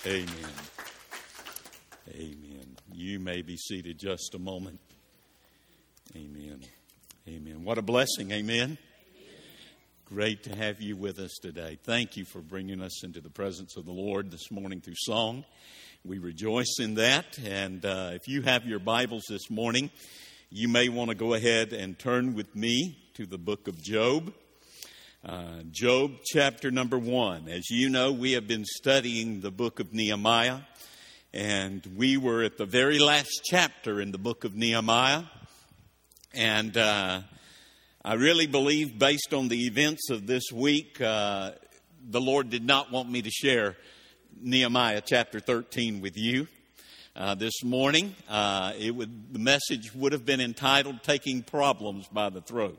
Amen. Amen. You may be seated just a moment. Amen. Amen. What a blessing. Amen. Great to have you with us today. Thank you for bringing us into the presence of the Lord this morning through song. We rejoice in that. And if you have your Bibles this morning, you may want to go ahead and turn with me to the book of Job. Job chapter number 1. As you know, we have been studying the book of Nehemiah. And we were at the very last chapter in the book of Nehemiah. And I really believe, based on the events of this week, the Lord did not want me to share Nehemiah chapter 13 with you this morning. The message would have been entitled, Taking Problems by the Throat.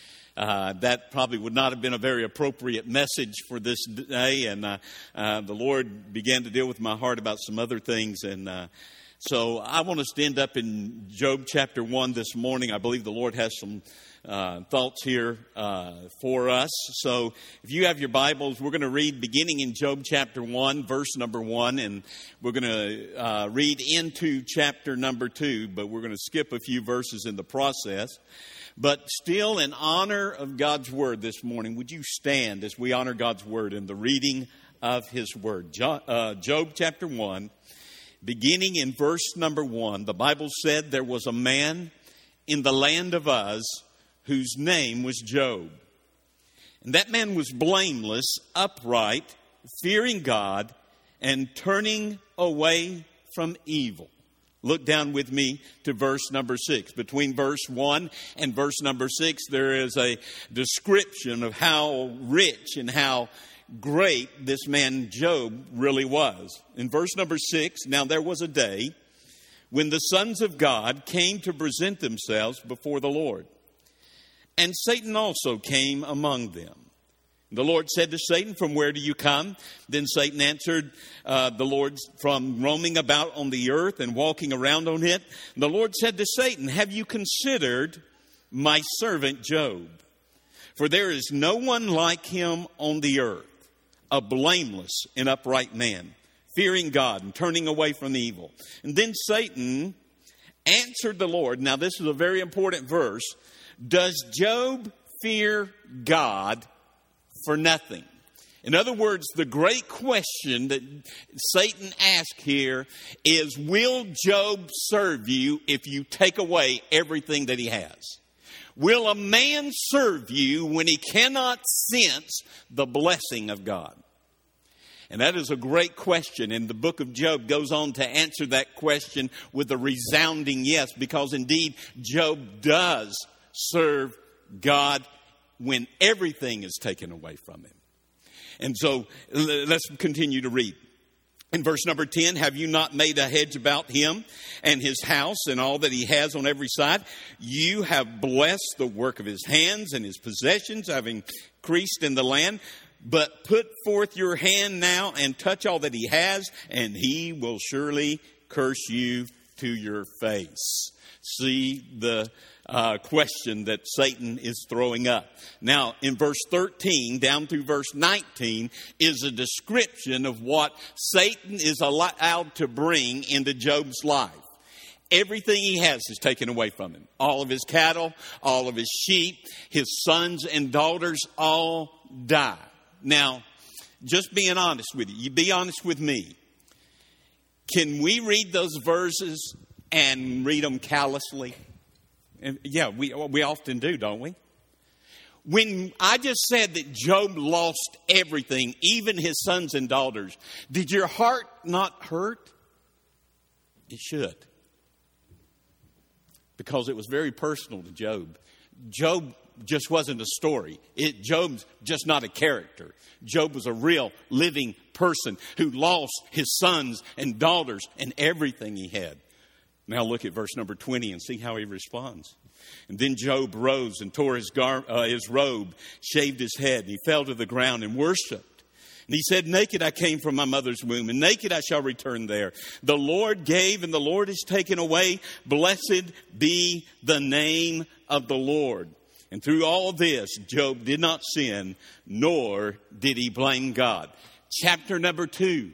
That probably would not have been a very appropriate message for this day. And the Lord began to deal with my heart about some other things. And so I want us to end up in Job chapter 1 this morning. I believe the Lord has some thoughts here for us. So if you have your Bibles, we're going to read beginning in Job chapter 1, verse number 1. And we're going to read into chapter number 2. But we're going to skip a few verses in the process. But still, in honor of God's Word this morning, would you stand as we honor God's Word in the reading of His Word? Job chapter 1, beginning in verse number 1, the Bible said there was a man in the land of Uz whose name was Job. And that man was blameless, upright, fearing God, and turning away from evil. Look down with me to verse number 6. Between verse 1 and verse number 6, there is a description of how rich and how great this man Job really was. In verse number 6, now there was a day when the sons of God came to present themselves before the Lord. And Satan also came among them. The Lord said to Satan, "From where do you come?" Then Satan answered the Lord, "From roaming about on the earth and walking around on it." The Lord said to Satan, "Have you considered my servant Job? For there is no one like him on the earth, a blameless and upright man, fearing God and turning away from evil." And then Satan answered the Lord. Now this is a very important verse. Does Job fear God for nothing? In other words, the great question that Satan asked here is, will Job serve you if you take away everything that he has? Will a man serve you when he cannot sense the blessing of God? And that is a great question. And the book of Job goes on to answer that question with a resounding yes, because indeed Job does serve God when everything is taken away from him. And so let's continue to read. In verse number 10, have you not made a hedge about him and his house and all that he has on every side? You have blessed the work of his hands, and his possessions have increased in the land. But put forth your hand now and touch all that he has, and he will surely curse you to your face. See the question that Satan is throwing up. Now, in verse 13 down through verse 19 is a description of what Satan is allowed to bring into Job's life. Everything he has is taken away from him. All of his cattle, all of his sheep, his sons and daughters all die. Now, just being honest with you, be honest with me. Can we read those verses and read them callously? And yeah, we often do, don't we? When I just said that Job lost everything, even his sons and daughters, did your heart not hurt? It should. Because it was very personal to Job. Job just wasn't a story. Job's just not a character. Job was a real living person who lost his sons and daughters and everything he had. Now look at verse number 20 and see how he responds. And then Job rose and tore his robe, shaved his head, and he fell to the ground and worshipped. And he said, "Naked I came from my mother's womb, and naked I shall return there. The Lord gave, and the Lord has taken away. Blessed be the name of the Lord." And through all this, Job did not sin, nor did he blame God. Chapter number 2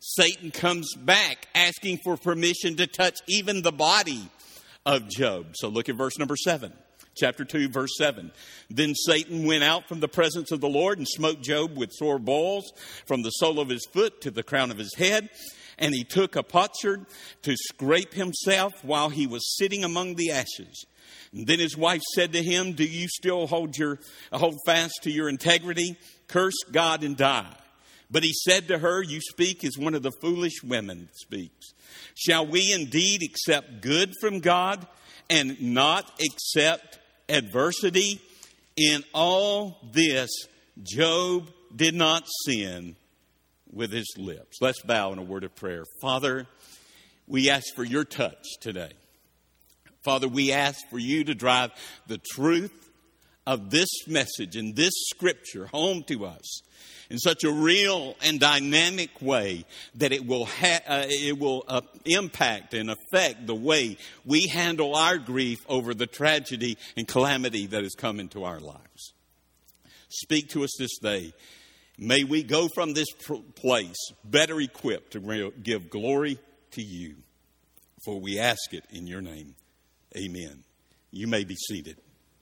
Satan comes back asking for permission to touch even the body of Job. So look at verse number 7. Chapter 2, verse 7. Then Satan went out from the presence of the Lord and smote Job with sore boils from the sole of his foot to the crown of his head. And he took a potsherd to scrape himself while he was sitting among the ashes. And then his wife said to him, do you still hold fast to your integrity? Curse God and die. But he said to her, you speak as one of the foolish women speaks. Shall we indeed accept good from God and not accept adversity? In all this, Job did not sin with his lips. Let's bow in a word of prayer. Father, we ask for your touch today. Father, we ask for you to drive the truth of this message and this scripture home to us in such a real and dynamic way that it will impact and affect the way we handle our grief over the tragedy and calamity that has come into our lives. Speak to us this day. May we go from this place better equipped to give glory to you. For we ask it in your name. Amen. You may be seated.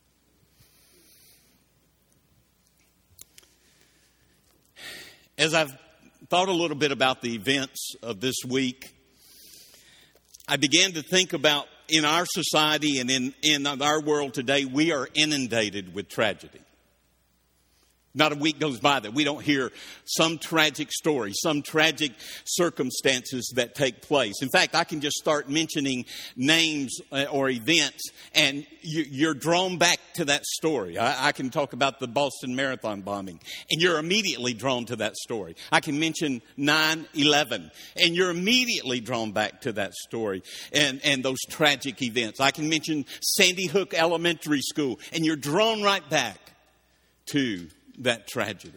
As I've thought a little bit about the events of this week, I began to think about in our society and in our world today, we are inundated with tragedy. Not a week goes by that we don't hear some tragic story, some tragic circumstances that take place. In fact, I can just start mentioning names or events and you're drawn back to that story. I can talk about the Boston Marathon bombing and you're immediately drawn to that story. I can mention 9/11 and you're immediately drawn back to that story and those tragic events. I can mention Sandy Hook Elementary School and you're drawn right back to that tragedy.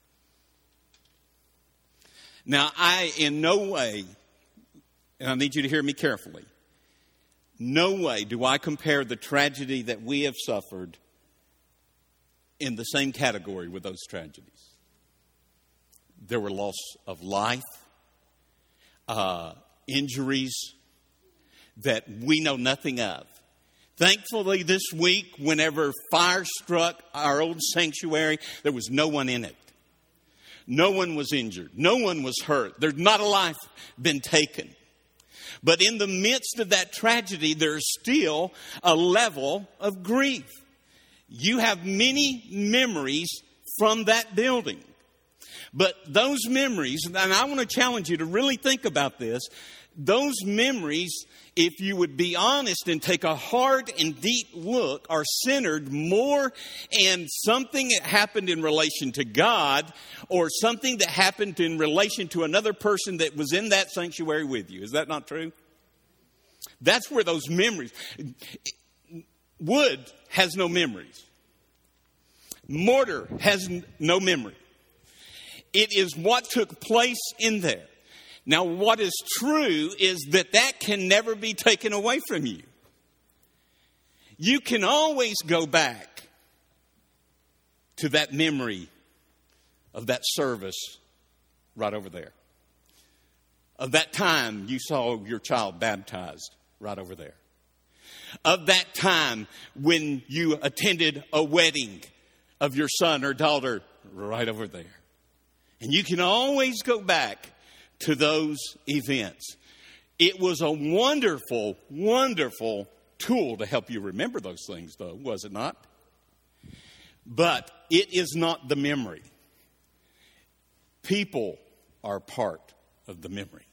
Now, I in no way, and I need you to hear me carefully, no way do I compare the tragedy that we have suffered in the same category with those tragedies. There were loss of life, injuries that we know nothing of. Thankfully, this week, whenever fire struck our old sanctuary, there was no one in it. No one was injured. No one was hurt. There's not a life been taken. But in the midst of that tragedy, there's still a level of grief. You have many memories from that building. But those memories, and I want to challenge you to really think about this, those memories, if you would be honest and take a hard and deep look, are centered more in something that happened in relation to God or something that happened in relation to another person that was in that sanctuary with you. Is that not true? That's where those memories. Wood has no memories. Mortar has no memory. It is what took place in there. Now, what is true is that can never be taken away from you. You can always go back to that memory of that service right over there. Of that time you saw your child baptized right over there. Of that time when you attended a wedding of your son or daughter right over there. And you can always go back to those events. It was a wonderful, wonderful tool to help you remember those things, though, was it not? But it is not the memory. People are part of the memory.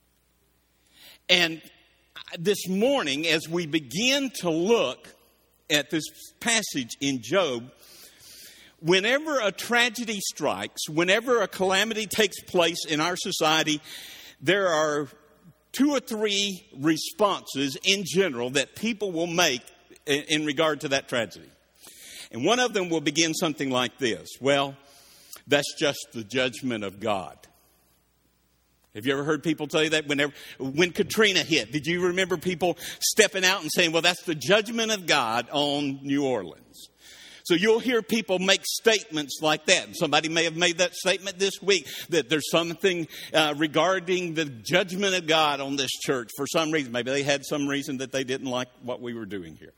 And this morning, as we begin to look at this passage in Job, whenever a tragedy strikes, whenever a calamity takes place in our society, there are 2 or 3 responses in general that people will make in regard to that tragedy. And one of them will begin something like this. Well, that's just the judgment of God. Have you ever heard people tell you that? When Katrina hit, did you remember people stepping out and saying, well, that's the judgment of God on New Orleans? So you'll hear people make statements like that. And somebody may have made that statement this week, that there's something regarding the judgment of God on this church for some reason. Maybe they had some reason that they didn't like what we were doing here.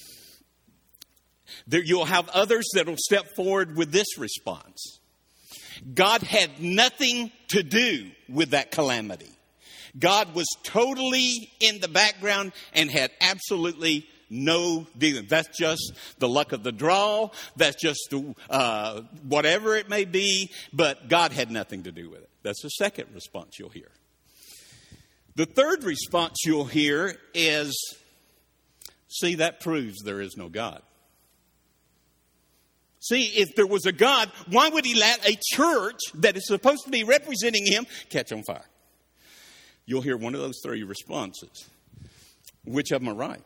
You'll have others that will step forward with this response. God had nothing to do with that calamity. God was totally in the background and had absolutely no dealing. That's just the luck of the draw. That's just whatever it may be. But God had nothing to do with it. That's the second response you'll hear. The third response you'll hear is, see, that proves there is no God. See, if there was a God, why would he let a church that is supposed to be representing him catch on fire? You'll hear one of those three responses. Which of them are right?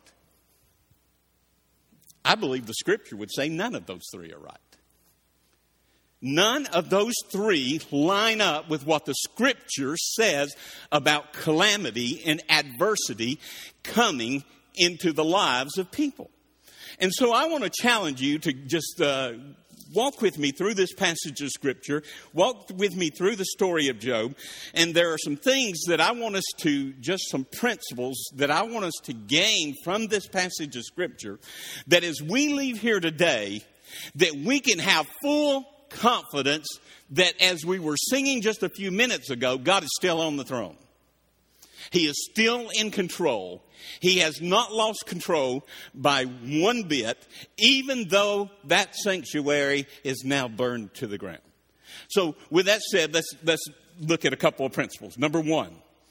I believe the scripture would say none of those three are right. None of those three line up with what the scripture says about calamity and adversity coming into the lives of people. And so I want to challenge you to just walk with me through this passage of Scripture, walk with me through the story of Job, and there are some things that I want us to, just some principles that I want us to gain from this passage of Scripture, that as we leave here today, that we can have full confidence that as we were singing just a few minutes ago, God is still on the throne. He is still in control. He has not lost control by one bit, even though that sanctuary is now burned to the ground. So with that said, let's look at a couple of principles. Number one,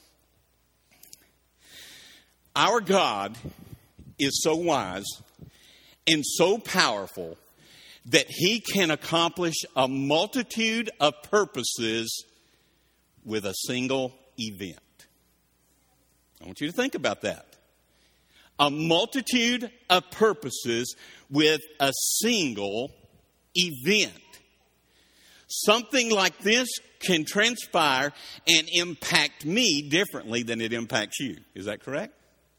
our God is so wise and so powerful that he can accomplish a multitude of purposes with a single event. I want you to think about that. A multitude of purposes with a single event. Something like this can transpire and impact me differently than it impacts you. Is that correct?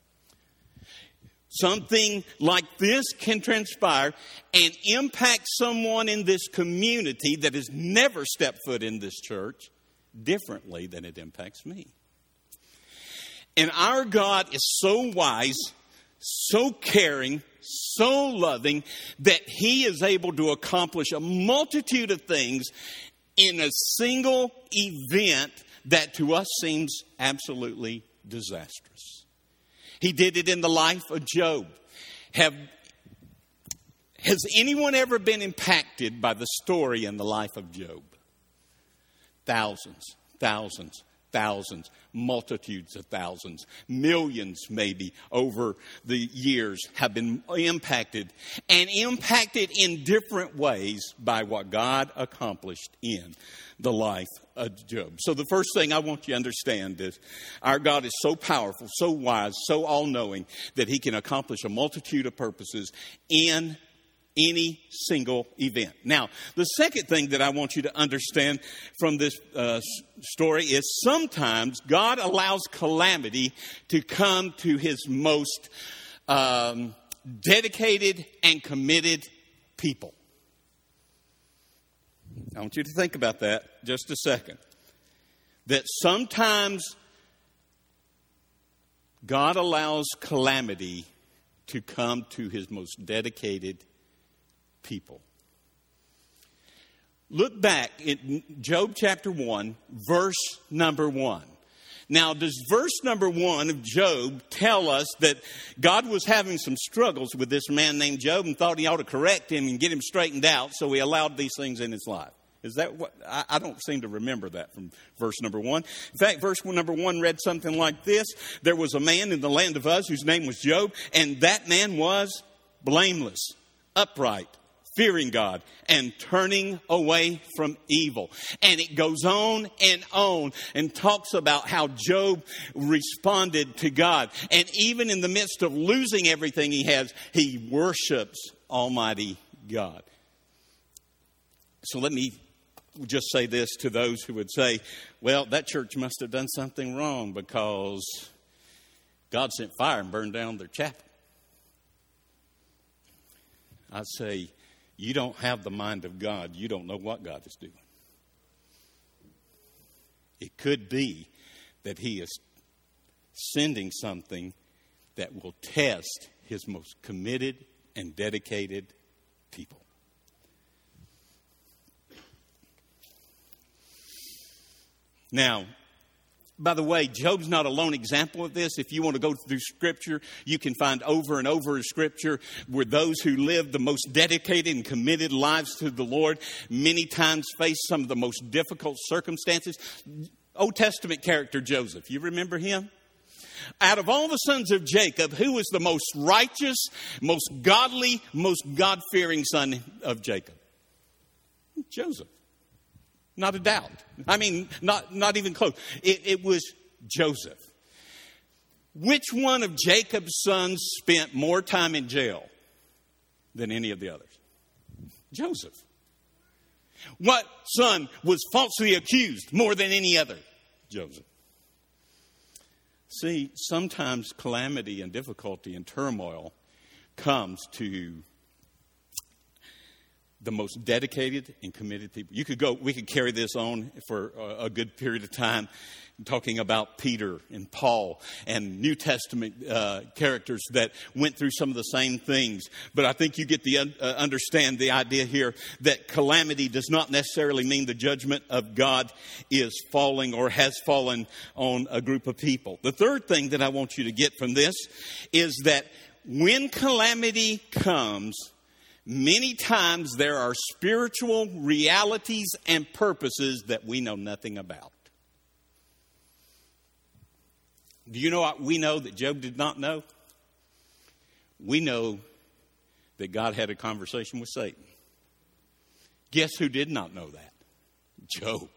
Something like this can transpire and impact someone in this community that has never stepped foot in this church differently than it impacts me. And our God is so wise, so caring, so loving, that he is able to accomplish a multitude of things in a single event that to us seems absolutely disastrous. He did it in the life of Job. Has anyone ever been impacted by the story in the life of Job? Thousands, multitudes of thousands, millions maybe over the years have been impacted, and impacted in different ways by what God accomplished in the life of Job. So the first thing I want you to understand is our God is so powerful, so wise, so all-knowing that he can accomplish a multitude of purposes in any single event. Now, the second thing that I want you to understand from this story is sometimes God allows calamity to come to his most dedicated and committed people. I want you to think about that just a second. That sometimes God allows calamity to come to his most dedicated people. Look back at Job chapter 1, verse number 1. Now, does verse number 1 of Job tell us that God was having some struggles with this man named Job and thought he ought to correct him and get him straightened out, so he allowed these things in his life? Is that what? I don't seem to remember that from verse number 1. In fact, verse number 1 read something like this. There was a man in the land of Uz whose name was Job, and that man was blameless, upright, fearing God, and turning away from evil. And it goes on and talks about how Job responded to God. And even in the midst of losing everything he has, he worships Almighty God. So let me just say this to those who would say, well, that church must have done something wrong because God sent fire and burned down their chapel. I'd say, you don't have the mind of God, you don't know what God is doing. It could be that he is sending something that will test his most committed and dedicated people. Now, by the way, Job's not a lone example of this. If you want to go through Scripture, you can find over and over in Scripture where those who live the most dedicated and committed lives to the Lord many times face some of the most difficult circumstances. Old Testament character Joseph, you remember him? Out of all the sons of Jacob, who was the most righteous, most godly, most God-fearing son of Jacob? Joseph. Not a doubt. I mean, not even close. It was Joseph. Which one of Jacob's sons spent more time in jail than any of the others? Joseph. What son was falsely accused more than any other? Joseph. See, sometimes calamity and difficulty and turmoil comes to the most dedicated and committed people. We could carry this on for a good period of time, talking about Peter and Paul and New Testament characters that went through some of the same things. But I think you get the understand the idea here that calamity does not necessarily mean the judgment of God is falling or has fallen on a group of people. The third thing that I want you to get from this is that when calamity comes, many times there are spiritual realities and purposes that we know nothing about. Do you know what we know that Job did not know? We know that God had a conversation with Satan. Guess who did not know that? Job.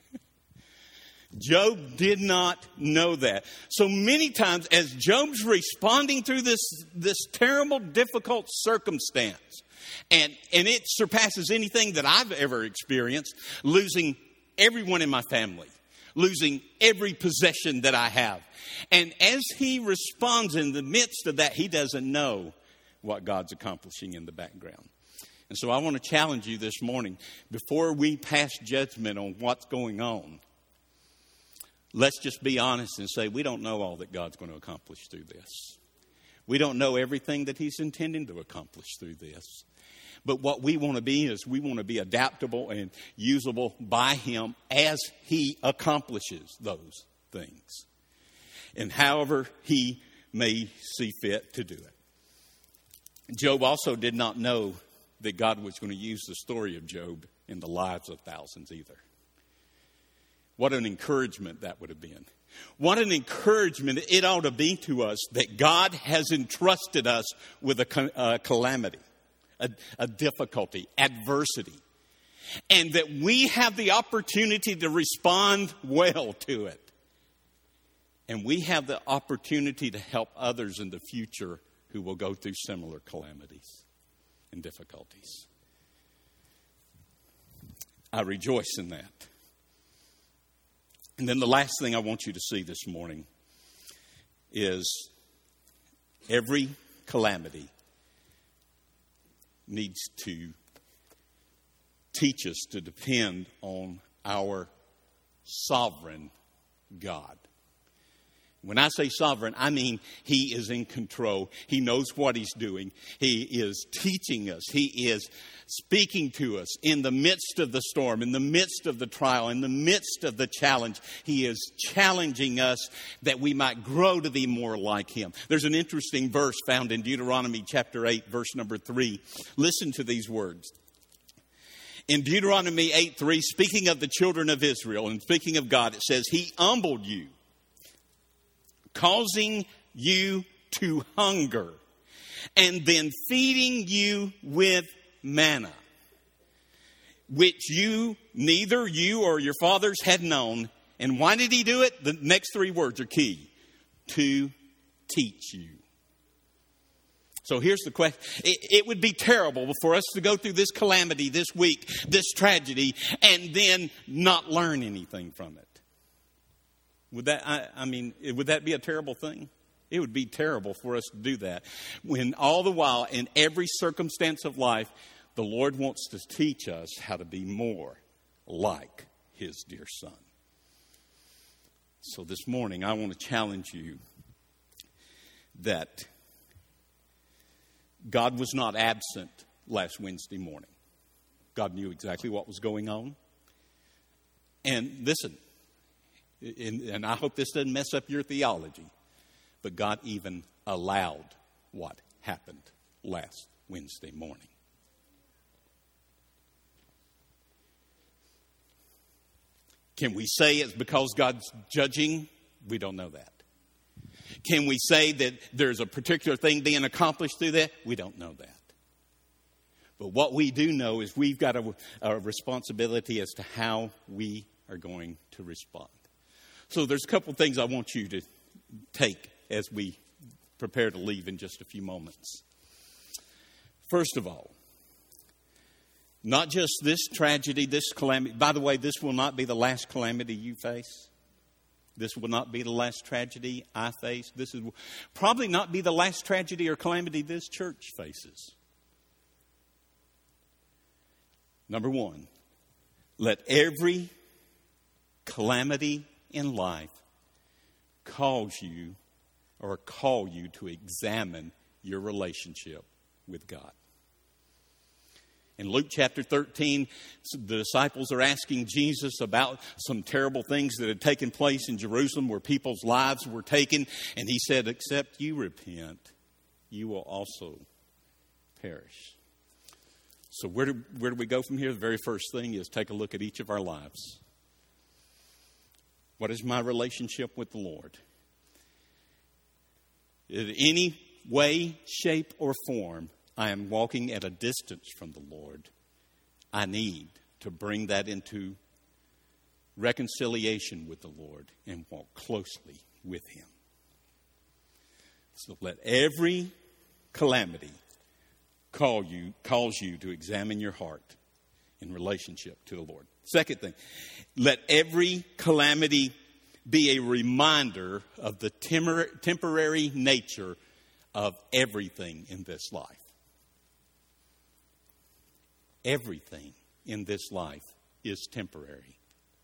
Job did not know that. So many times as Job's responding through this terrible, difficult circumstance, and it surpasses anything that I've ever experienced, losing everyone in my family, losing every possession that I have. And as he responds in the midst of that, he doesn't know what God's accomplishing in the background. And so I want to challenge you this morning, before we pass judgment on what's going on, let's just be honest and say we don't know all that God's going to accomplish through this. We don't know everything that he's intending to accomplish through this. But what we want to be is we want to be adaptable and usable by him as he accomplishes those things. And however he may see fit to do it. Job also did not know that God was going to use the story of Job in the lives of thousands either. What an encouragement that would have been. What an encouragement it ought to be to us that God has entrusted us with a calamity, a difficulty, adversity, and that we have the opportunity to respond well to it. And we have the opportunity to help others in the future who will go through similar calamities and difficulties. I rejoice in that. And then the last thing I want you to see this morning is every calamity needs to teach us to depend on our sovereign God. When I say sovereign, I mean he is in control. He knows what he's doing. He is teaching us. He is speaking to us in the midst of the storm, in the midst of the trial, in the midst of the challenge. He is challenging us that we might grow to be more like him. There's an interesting verse found in Deuteronomy chapter 8, verse number 3. Listen to these words. In Deuteronomy 8:3, speaking of the children of Israel and speaking of God, it says, he humbled you, causing you to hunger, and then feeding you with manna, which neither you or your fathers had known. And why did he do it? The next three words are key. To teach you. So here's the question. It would be terrible for us to go through this calamity this week, this tragedy, and then not learn anything from it. Would that be a terrible thing? It would be terrible for us to do that. When all the while, in every circumstance of life, the Lord wants to teach us how to be more like His dear Son. So this morning, I want to challenge you that God was not absent last Wednesday morning. God knew exactly what was going on. And listen, and I hope this doesn't mess up your theology, but God even allowed what happened last Wednesday morning. Can we say it's because God's judging? We don't know that. Can we say that there's a particular thing being accomplished through that? We don't know that. But what we do know is we've got a responsibility as to how we are going to respond. So there's a couple things I want you to take as we prepare to leave in just a few moments. First of all, not just this tragedy, this calamity. By the way, this will not be the last calamity you face. This will not be the last tragedy I face. This will probably not be the last tragedy or calamity this church faces. Number one, let every calamity in life cause you or call you to examine your relationship with God. In Luke chapter 13, the disciples are asking Jesus about some terrible things that had taken place in Jerusalem where people's lives were taken. And he said, except you repent, you will also perish. So where do we go from here? The very first thing is take a look at each of our lives. What is my relationship with the Lord? In any way, shape, or form, I am walking at a distance from the Lord. I need to bring that into reconciliation with the Lord and walk closely with Him. So let every calamity calls you to examine your heart in relationship to the Lord. Second thing, let every calamity be a reminder of the temporary nature of everything in this life. Everything in this life is temporary.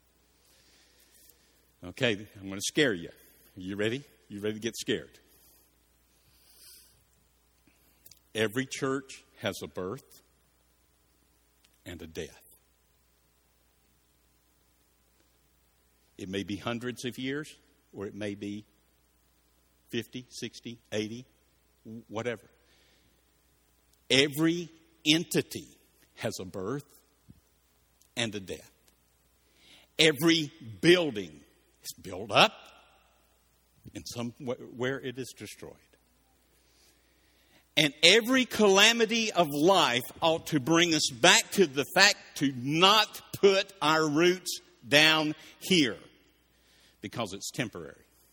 Okay, I'm going to scare you. Are you ready? You ready to get scared? Every church has a birth and a death. It may be hundreds of years, or it may be 50, 60, 80, whatever. Every entity has a birth and a death. Every building is built up, and somewhere it is destroyed. And every calamity of life ought to bring us back to the fact to not put our roots down here, because it's temporary.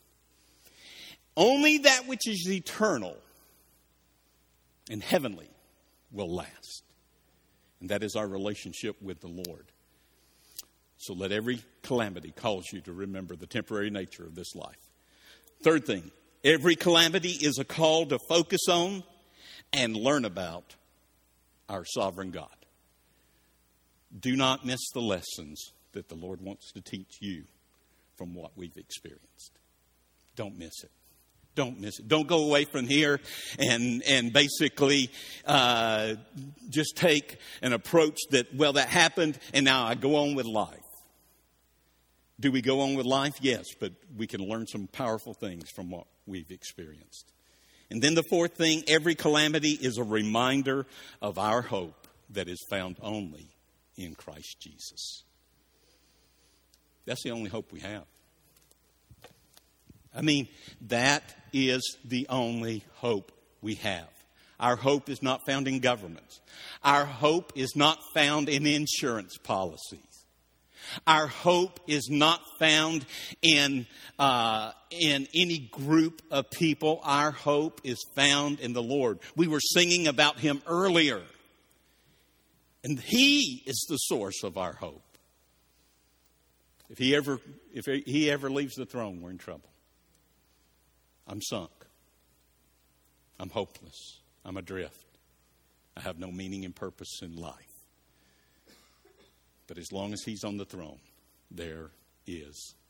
Only that which is eternal and heavenly will last. And that is our relationship with the Lord. So let every calamity cause you to remember the temporary nature of this life. Third thing, every calamity is a call to focus on and learn about our sovereign God. Do not miss the lessons that the Lord wants to teach you from what we've experienced. Don't miss it. Don't miss it. Don't go away from here and basically just take an approach that, well, that happened and now I go on with life. Do we go on with life? Yes, but we can learn some powerful things from what we've experienced. And then the fourth thing, every calamity is a reminder of our hope that is found only in Christ Jesus. That's the only hope we have. I mean, that is the only hope we have. Our hope is not found in governments. Our hope is not found in insurance policies. Our hope is not found in any group of people. Our hope is found in the Lord. We were singing about Him earlier. And He is the source of our hope. If He ever leaves the throne, we're in trouble. I'm sunk. I'm hopeless. I'm adrift. I have no meaning and purpose in life. But as long as he's on the throne, there is